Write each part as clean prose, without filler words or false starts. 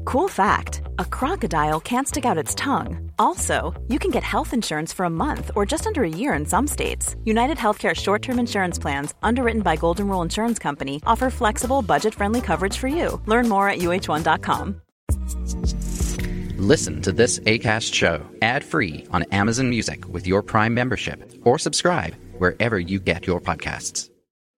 Cool fact, a crocodile can't stick out its tongue. Also, you can get health insurance for a month or just under a year in some states. United Healthcare short-term insurance plans, underwritten by Golden Rule Insurance Company, offer flexible, budget-friendly coverage for you. Learn more at uh1.com. Listen to this Acast show ad-free on Amazon Music with your Prime membership, or subscribe wherever you get your podcasts.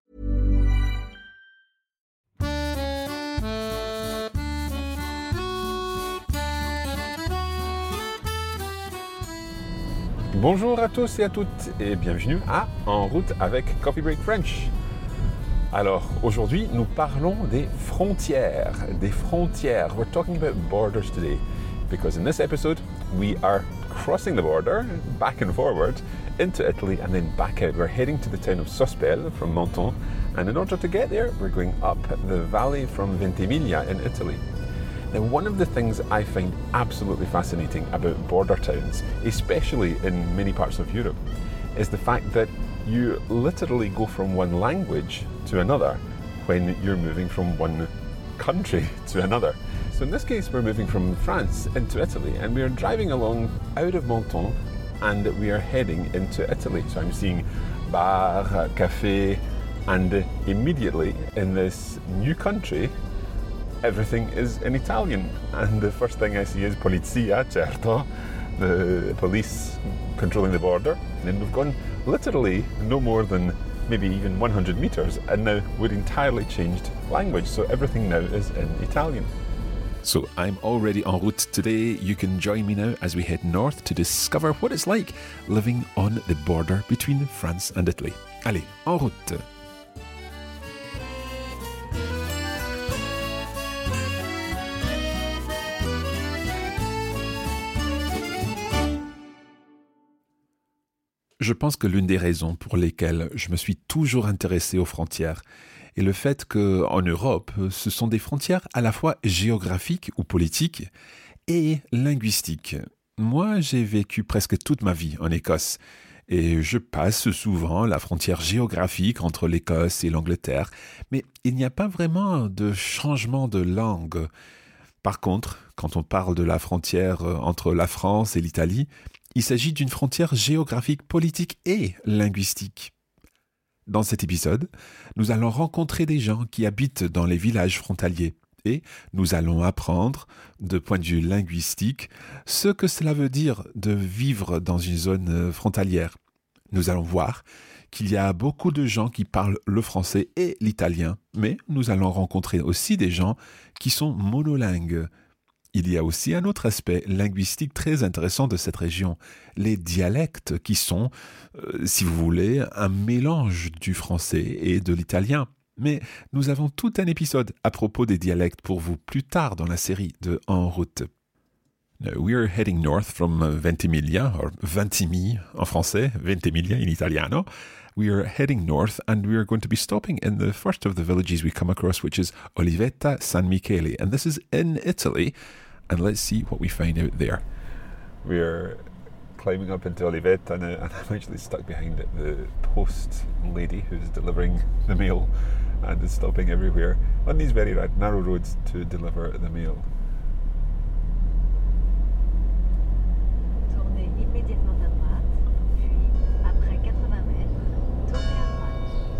Bonjour à tous et à toutes et bienvenue à En route avec Coffee Break French. Alors aujourd'hui nous parlons des frontières. We're talking about borders today because in this episode we are crossing the border back and forward into Italy and then back out. We're heading to the town of Sospel from Menton, and in order to get there we're going up the valley from Ventimiglia in Italy. Now, one of the things I find absolutely fascinating about border towns, especially in many parts of Europe, is the fact that you literally go from one language to another when you're moving from one country to another. So in this case, we're moving from France into Italy, and we are driving along out of Menton, and we are heading into Italy. So I'm seeing bar, café, and immediately in this new country, everything is in Italian, and the first thing I see is Polizia, certo, the police controlling the border. And then we've gone literally no more than maybe even 100 meters, and now we're entirely changed language, so everything now is in Italian. So I'm already en route today. You can join me now as we head north to discover what it's like living on the border between France and Italy. Allez, en route! Je pense que l'une des raisons pour lesquelles je me suis toujours intéressé aux frontières est le fait qu'en Europe, ce sont des frontières à la fois géographiques ou politiques et linguistiques. Moi, j'ai vécu presque toute ma vie en Écosse et je passe souvent la frontière géographique entre l'Écosse et l'Angleterre, mais il n'y a pas vraiment de changement de langue. Par contre, quand on parle de la frontière entre la France et l'Italie, il s'agit d'une frontière géographique, politique et linguistique. Dans cet épisode, nous allons rencontrer des gens qui habitent dans les villages frontaliers et nous allons apprendre, de point de vue linguistique, ce que cela veut dire de vivre dans une zone frontalière. Nous allons voir qu'il y a beaucoup de gens qui parlent le français et l'italien, mais nous allons rencontrer aussi des gens qui sont monolingues. Il y a aussi un autre aspect linguistique très intéressant de cette région, les dialectes qui sont, si vous voulez, un mélange du français et de l'italien. Mais nous avons tout un épisode à propos des dialectes pour vous plus tard dans la série de En route. Now, we are heading north from Ventimiglia, or Ventimiglia en français, Ventimiglia in italiano. We are heading north and we are going to be stopping in the first of the villages we come across, which is Olivetta San Michele. And this is in Italy. And let's see what we find out there. We're climbing up into Olivetta now, and I'm actually stuck behind the post lady who's delivering the mail and is stopping everywhere on these very narrow roads to deliver the mail. Tournez immédiatement à droite, puis après 80 mètres, tournez à droite.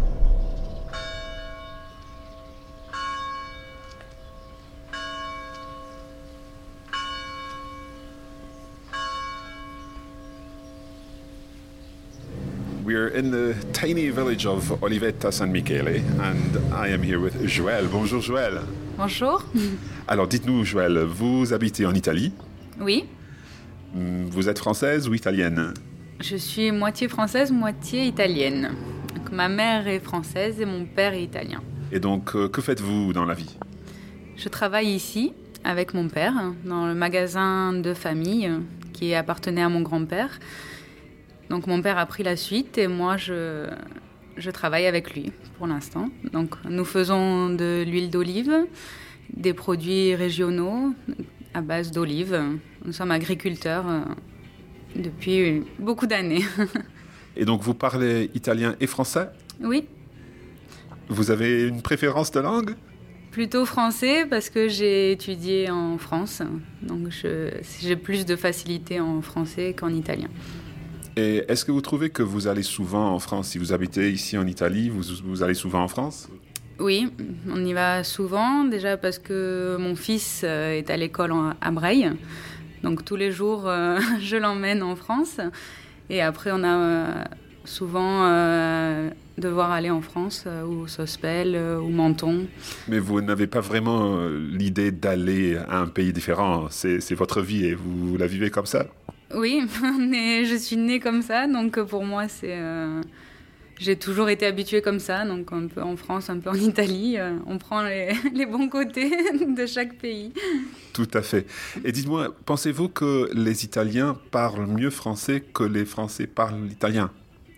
We're in the tiny village of Olivetta San Michele, and I am here with Joëlle. Bonjour Joëlle. Bonjour. Alors dites-nous Joëlle, vous habitez en Italie? Oui. Vous êtes française ou italienne? Je suis moitié française, moitié italienne. Donc, ma mère est française et mon père est italien. Et donc, que faites-vous dans la vie? Je travaille ici avec mon père dans le magasin de famille qui appartenait à mon grand-père. Donc mon père a pris la suite et moi je travaille avec lui pour l'instant. Donc nous faisons de l'huile d'olive, des produits régionaux à base d'olive. Nous sommes agriculteurs depuis beaucoup d'années. Et donc vous parlez italien et français? Oui. Vous avez une préférence de langue? Plutôt français parce que j'ai étudié en France, donc j'ai plus de facilité en français qu'en italien. Et est-ce que vous trouvez que vous allez souvent en France? Si vous habitez ici en Italie, vous allez souvent en France? Oui, on y va souvent, déjà parce que mon fils est à l'école à Breil, donc tous les jours je l'emmène en France, et après on a souvent devoir aller en France, ou Sospel, ou Menton. Mais vous n'avez pas vraiment l'idée d'aller à un pays différent, c'est votre vie et vous la vivez comme ça? Oui, je suis née comme ça, donc pour moi j'ai toujours été habituée comme ça, donc un peu en France, un peu en Italie, on prend les bons côtés de chaque pays. Tout à fait. Et dites-moi, pensez-vous que les Italiens parlent mieux français que les Français parlent l'italien?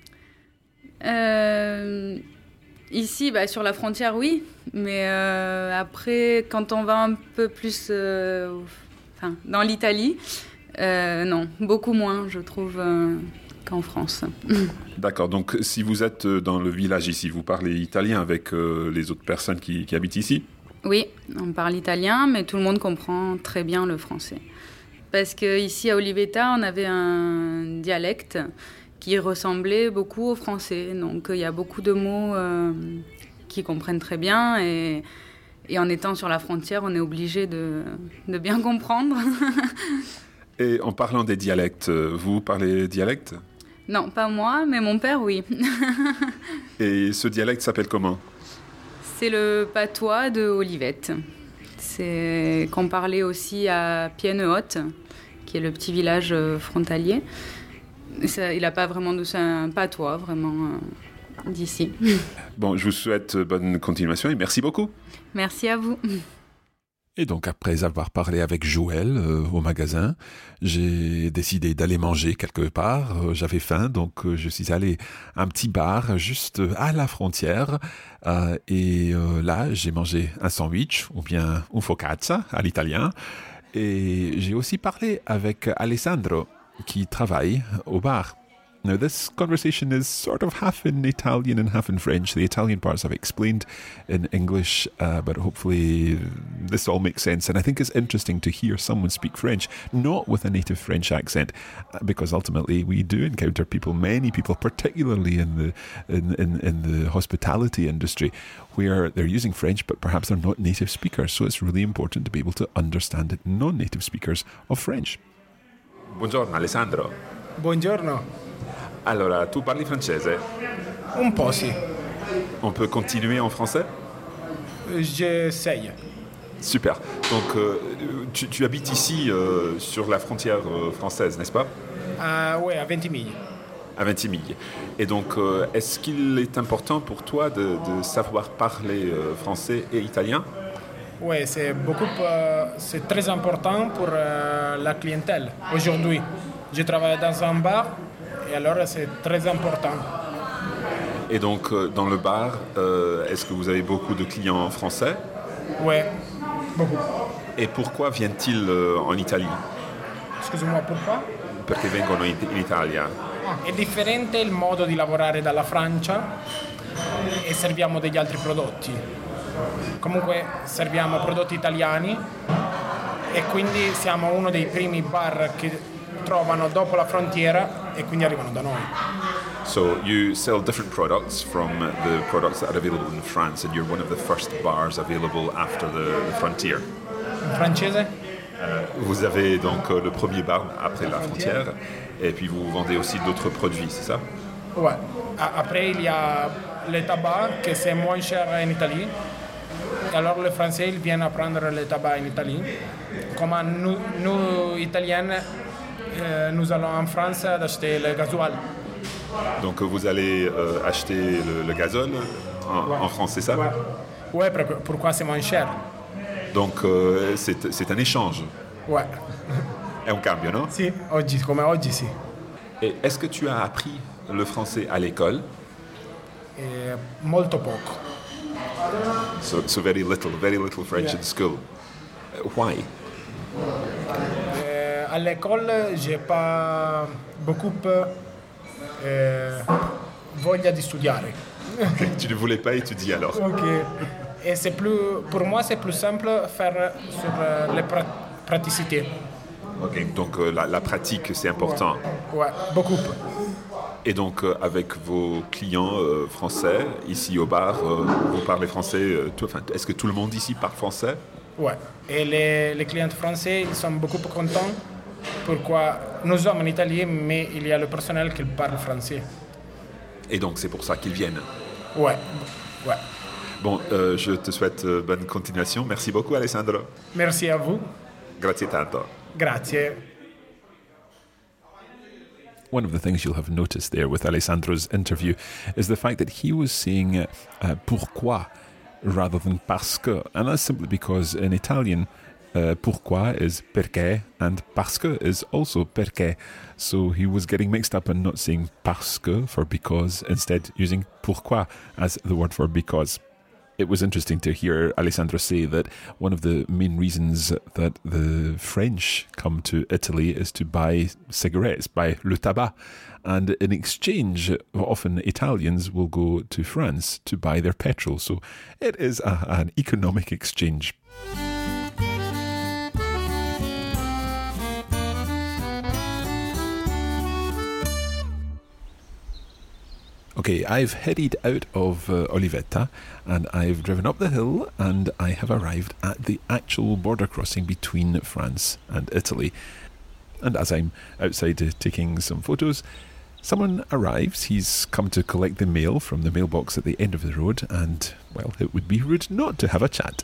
Ici, sur la frontière, oui. Mais après, quand on va un peu plus dans l'Italie, non, beaucoup moins, je trouve, qu'en France. D'accord, donc si vous êtes dans le village ici, vous parlez italien avec les autres personnes qui habitent ici? Oui, on parle italien, mais tout le monde comprend très bien le français. Parce qu'ici, à Olivetta, on avait un dialecte qui ressemblait beaucoup au français. Donc il y a beaucoup de mots qu'ils comprennent très bien et en étant sur la frontière, on est obligé de bien comprendre. Et en parlant des dialectes, vous parlez dialecte? Non, pas moi, mais mon père, oui. Et ce dialecte s'appelle comment? C'est le patois de Olivette. C'est qu'on parlait aussi à Pienne-Haute, qui est le petit village frontalier. Il n'a pas vraiment c'est un patois vraiment d'ici. Bon, je vous souhaite bonne continuation et merci beaucoup. Merci à vous. Et donc après avoir parlé avec Joël au magasin, j'ai décidé d'aller manger quelque part. J'avais faim, donc je suis allé à un petit bar juste à la frontière. Et là, j'ai mangé un sandwich ou bien un focaccia à l'italien. Et j'ai aussi parlé avec Alessandro, qui travaille au bar. Now, this conversation is sort of half in Italian and half in French. The Italian parts I've explained in English, but hopefully this all makes sense. And I think it's interesting to hear someone speak French, not with a native French accent, because ultimately we do encounter many people, particularly in the hospitality industry, where they're using French, but perhaps they're not native speakers. So it's really important to be able to understand non-native speakers of French. Buongiorno Alessandro. Buongiorno. Allora, tu parli francese? Un po' sì. On peut continuer en français? J'essaye. Super. Donc, tu habites ici, sur la frontière française, n'est-ce pas? Oui, à Ventimiglia. À Ventimiglia. Et donc, est-ce qu'il est important pour toi de savoir parler français et italien? Oui, c'est très important pour la clientèle aujourd'hui. Je travaille dans un bar et alors c'est très important. Et donc, dans le bar, est-ce que vous avez beaucoup de clients français? Oui, beaucoup. Et pourquoi viennent-ils en Italie? Excuse-moi, pourquoi? Perché vengono in Italia? È differente il modo di lavorare dalla Francia e serviamo degli altri prodotti. Comunque serviamo prodotti italiani e quindi siamo uno dei primi bar che trovano dopo la frontiera e quindi arrivano da noi. So you sell different products from the products that are available in France and you're one of the first bars available after the frontier. In francese? Vous avez donc le premier bar après la frontière et puis vous vendez aussi d'autres produits, c'est ça? Ouais. Après il y a le tabac que c'est moins cher en Italie. Et alors les Français ils viennent à prendre le tabac en Italie. Comme nous Italiens, nous allons en France acheter le gasoil. Donc vous allez acheter le gazole en France, c'est ça? Ouais, pourquoi c'est moins cher? Donc c'est un échange. Ouais. È un cambio, non? Sì, come oggi sì. Et est-ce que tu as appris le français à l'école? Molto poco. So very little French in school. Why? À l'école, j'ai pas beaucoup voglia di studiare. Tu ne voulais pas étudier alors? Ok. Et pour moi, c'est plus simple faire sur les praticités. Ok, donc la pratique, c'est important. Ouais, beaucoup. Et donc, avec vos clients français, ici au bar, vous parlez français est-ce que tout le monde ici parle français? Ouais. Et les clients français, ils sont beaucoup contents. Pourquoi nous sommes en Italie, mais il y a le personnel qui parle français. Et donc, c'est pour ça qu'ils viennent? Ouais. Bon, je te souhaite bonne continuation. Merci beaucoup, Alessandro. Merci à vous. Grazie tanto. Grazie. One of the things you'll have noticed there with Alessandro's interview is the fact that he was saying pourquoi rather than parce que. And that's simply because in Italian, pourquoi is perché and parce que is also perché. So he was getting mixed up and not saying parce que for because, instead using pourquoi as the word for because. It was interesting to hear Alessandro say that one of the main reasons that the French come to Italy is to buy cigarettes, buy le tabac. And in exchange, often Italians will go to France to buy their petrol. So it is an economic exchange. Okay, I've headed out of Olivetta and I've driven up the hill and I have arrived at the actual border crossing between France and Italy. And as I'm outside taking some photos, someone arrives. He's come to collect the mail from the mailbox at the end of the road and, well, it would be rude not to have a chat.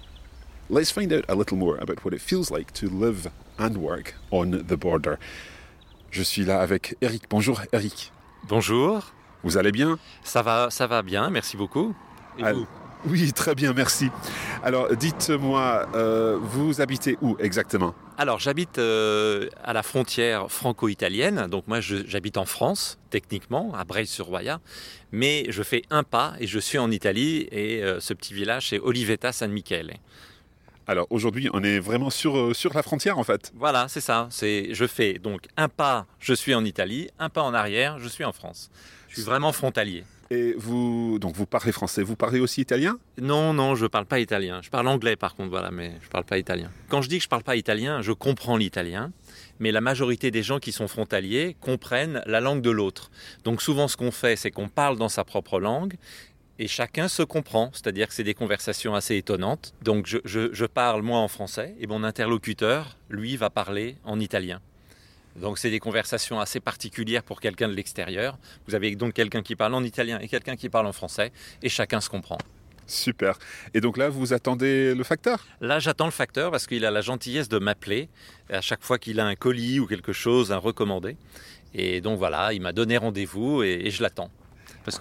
Let's find out a little more about what it feels like to live and work on the border. Je suis là avec Eric. Bonjour Eric. Bonjour. Vous allez bien? Ça va bien, merci beaucoup. Et vous? Oui, très bien, merci. Alors, dites-moi, vous habitez où exactement? Alors, j'habite à la frontière franco-italienne. Donc, moi, j'habite en France, techniquement, à Breil-sur-Roya. Mais je fais un pas et je suis en Italie. Et ce petit village, c'est Olivetta San Michele. Alors, aujourd'hui, on est vraiment sur la frontière, en fait. Voilà, c'est ça. Je fais donc un pas, je suis en Italie. Un pas en arrière, je suis en France. Je suis vraiment frontalier. Et vous parlez français, vous parlez aussi italien? Non, je parle pas italien. Je parle anglais par contre, voilà, mais je parle pas italien. Quand je dis que je parle pas italien, je comprends l'italien, mais la majorité des gens qui sont frontaliers comprennent la langue de l'autre. Donc souvent, ce qu'on fait, c'est qu'on parle dans sa propre langue et chacun se comprend. C'est-à-dire que c'est des conversations assez étonnantes. Donc je parle moi en français et mon interlocuteur, lui, va parler en italien. Donc c'est des conversations assez particulières pour quelqu'un de l'extérieur. Vous avez donc quelqu'un qui parle en italien et quelqu'un qui parle en français et chacun se comprend. Super. Et donc là, vous attendez le facteur? Là, j'attends le facteur parce qu'il a la gentillesse de m'appeler à chaque fois qu'il a un colis ou quelque chose à recommander. Et donc voilà, il m'a donné rendez-vous et je l'attends. Parce que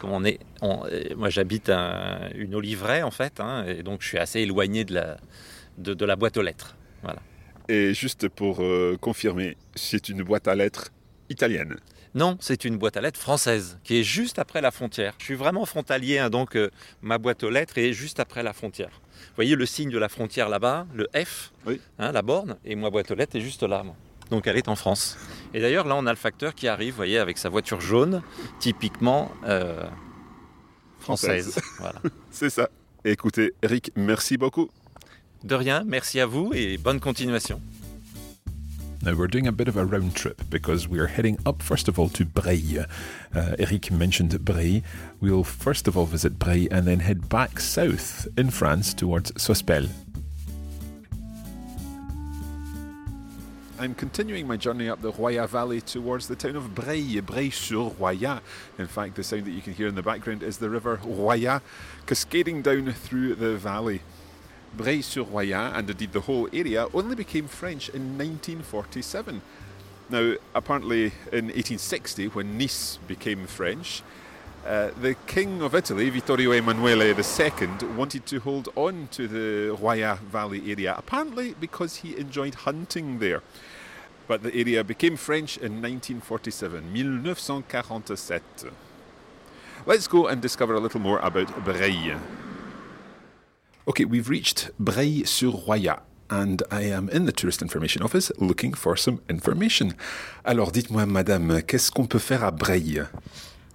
moi j'habite une oliveraie en fait, et donc je suis assez éloigné de la boîte aux lettres. Voilà. Et juste pour confirmer, c'est une boîte à lettres italienne? Non, c'est une boîte à lettres française, qui est juste après la frontière. Je suis vraiment frontalier, donc ma boîte aux lettres est juste après la frontière. Vous voyez le signe de la frontière là-bas, le F, oui. La borne, et ma boîte aux lettres est juste là. Moi. Donc elle est en France. Et d'ailleurs, là, on a le facteur qui arrive, vous voyez, avec sa voiture jaune, typiquement française. Voilà. C'est ça. Écoutez, Eric, merci beaucoup. De rien, merci à vous et bonne continuation. Now we're doing a bit of a round trip because we're heading up first of all to Breil. Eric mentioned Breil. We'll first of all visit Breil and then head back south in France towards Sospel. I'm continuing my journey up the Roya Valley towards the town of Breil, Breil-sur-Roya. In fact, the sound that you can hear in the background is the river Roya cascading down through the valley. Breil-sur-Roya, and indeed the whole area, only became French in 1947. Now, apparently in 1860, when Nice became French, the King of Italy, Vittorio Emanuele II, wanted to hold on to the Roya Valley area, apparently because he enjoyed hunting there. But the area became French in 1947, 1947. Let's go and discover a little more about Breil. Okay, we've reached Breil-sur-Roya and I am in the Tourist Information Office looking for some information. Alors dites-moi, madame, qu'est-ce qu'on peut faire à Breil?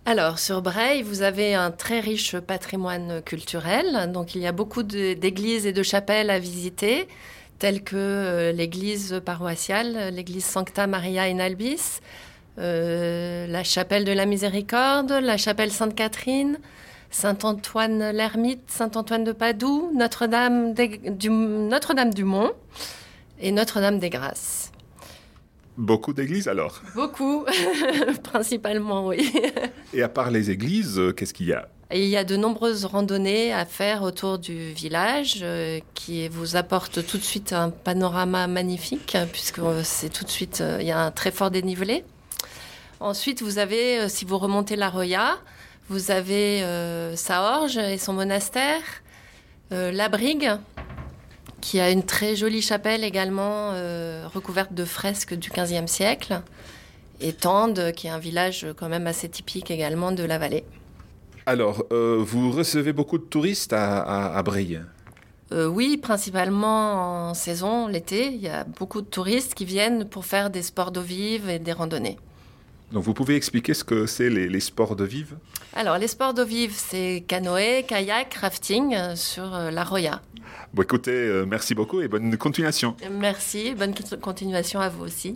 Alors, sur Breil, vous avez un très riche patrimoine culturel. Donc, il y a beaucoup d'églises et de chapelles à visiter, telles que l'église paroissiale, l'église Sancta Maria in Albis, la chapelle de la Miséricorde, la chapelle Sainte-Catherine, Saint-Antoine l'Ermite, Saint-Antoine de Padoue, Notre-Dame du Mont et Notre-Dame des Grâces. Beaucoup d'églises alors? Beaucoup, principalement, oui. Et à part les églises, qu'est-ce qu'il y a? Et il y a de nombreuses randonnées à faire autour du village qui vous apportent tout de suite un panorama magnifique puisque c'est tout de suite, il y a un très fort dénivelé. Ensuite, vous avez, si vous remontez la Roya, vous avez Saorge et son monastère, La Brigue, qui a une très jolie chapelle également recouverte de fresques du XVe siècle, et Tende, qui est un village quand même assez typique également de la vallée. Alors, vous recevez beaucoup de touristes à Breil? Oui, principalement en saison, l'été. Il y a beaucoup de touristes qui viennent pour faire des sports d'eau vive et des randonnées. Donc, vous pouvez expliquer ce que c'est les sports d'eau vive? Alors, les sports d'eau vive, c'est canoë, kayak, rafting sur la Roya. Bon, écoutez, merci beaucoup et bonne continuation. Merci, bonne continuation à vous aussi.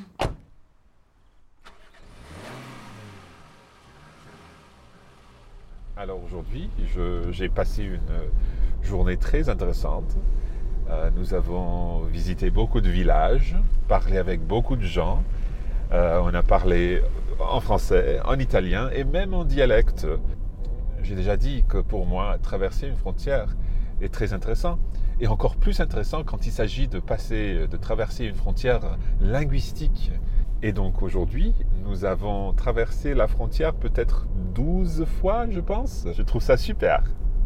Alors aujourd'hui, j'ai passé une journée très intéressante. Nous avons visité beaucoup de villages, parlé avec beaucoup de gens. On a parlé en français, en italien et même en dialecte. J'ai déjà dit que pour moi, traverser une frontière est très intéressant. Et encore plus intéressant quand il s'agit de traverser une frontière linguistique. Et donc aujourd'hui, nous avons traversé la frontière peut-être 12 fois, je pense. Je trouve ça super.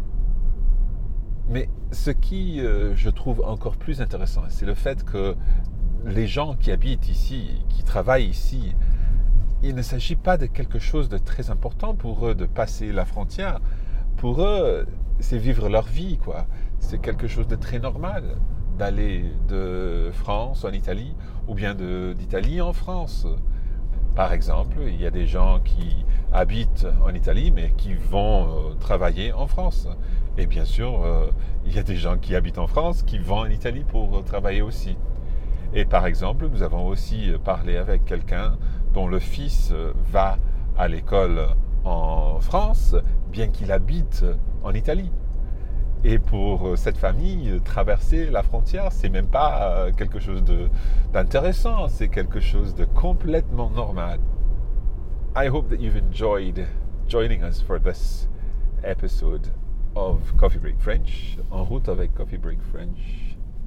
Mais ce qui, je trouve encore plus intéressant, c'est le fait que les gens qui habitent ici, qui travaillent ici, il ne s'agit pas de quelque chose de très important pour eux de passer la frontière. Pour eux, c'est vivre leur vie, quoi. C'est quelque chose de très normal d'aller de France en Italie ou bien d'Italie en France. Par exemple, il y a des gens qui habitent en Italie mais qui vont travailler en France. Et bien sûr, il y a des gens qui habitent en France qui vont en Italie pour travailler aussi. Et par exemple, nous avons aussi parlé avec quelqu'un dont le fils va à l'école en France, bien qu'il habite en Italie. Et pour cette famille, traverser la frontière, c'est même pas quelque chose d'intéressant, c'est quelque chose de complètement normal. I hope that you've enjoyed joining us for this episode of Coffee Break French, En route avec Coffee Break French.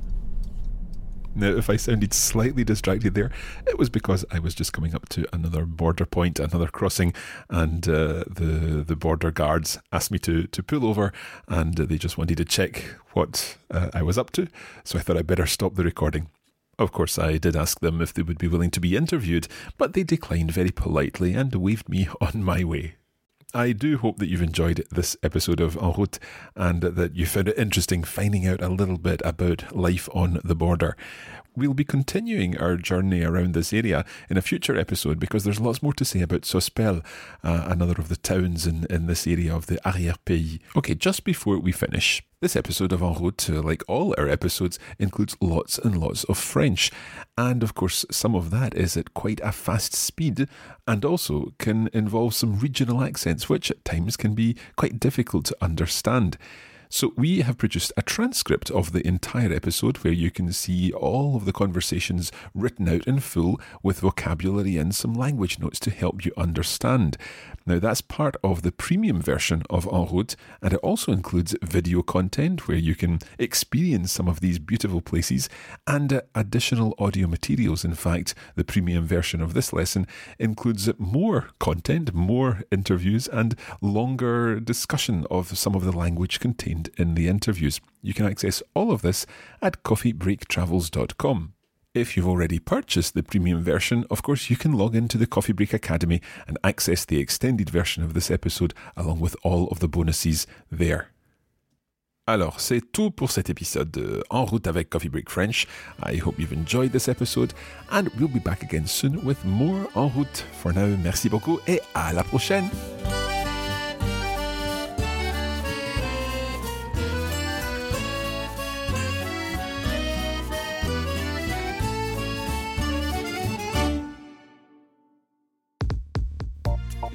Now, if I sounded slightly distracted there, it was because I was just coming up to another border point, another crossing, and the border guards asked me to pull over, and they just wanted to check what I was up to, so I thought I'd better stop the recording. Of course, I did ask them if they would be willing to be interviewed, but they declined very politely and waved me on my way. I do hope that you've enjoyed this episode of En route and that you found it interesting finding out a little bit about life on the border. We'll be continuing our journey around this area in a future episode because there's lots more to say about Sospel, another of the towns in this area of the Arrière-Pays. Okay, just before we finish, this episode of En route, like all our episodes, includes lots and lots of French. And of course, some of that is at quite a fast speed and also can involve some regional accents, which at times can be quite difficult to understand. So we have produced a transcript of the entire episode where you can see all of the conversations written out in full with vocabulary and some language notes to help you understand. Now that's part of the premium version of En route, and it also includes video content where you can experience some of these beautiful places and additional audio materials. In fact, the premium version of this lesson includes more content, more interviews, and longer discussion of some of the language contained in the interviews. You can access all of this at coffeebreaktravels.com. If you've already purchased the premium version, of course, you can log into the Coffee Break Academy and access the extended version of this episode along with all of the bonuses there. Alors, c'est tout pour cet épisode de En route avec Coffee Break French. I hope you've enjoyed this episode and we'll be back again soon with more En route. For now, merci beaucoup et à la prochaine!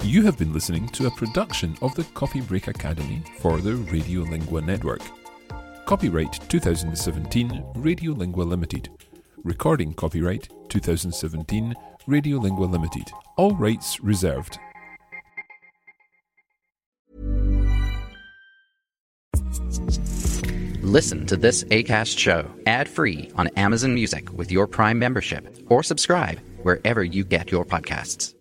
You have been listening to a production of the Coffee Break Academy for the Radiolingua Network. Copyright 2017 Radiolingua Limited. Recording copyright 2017 Radiolingua Limited. All rights reserved. Listen to this Acast show ad-free on Amazon Music with your Prime membership, or subscribe wherever you get your podcasts.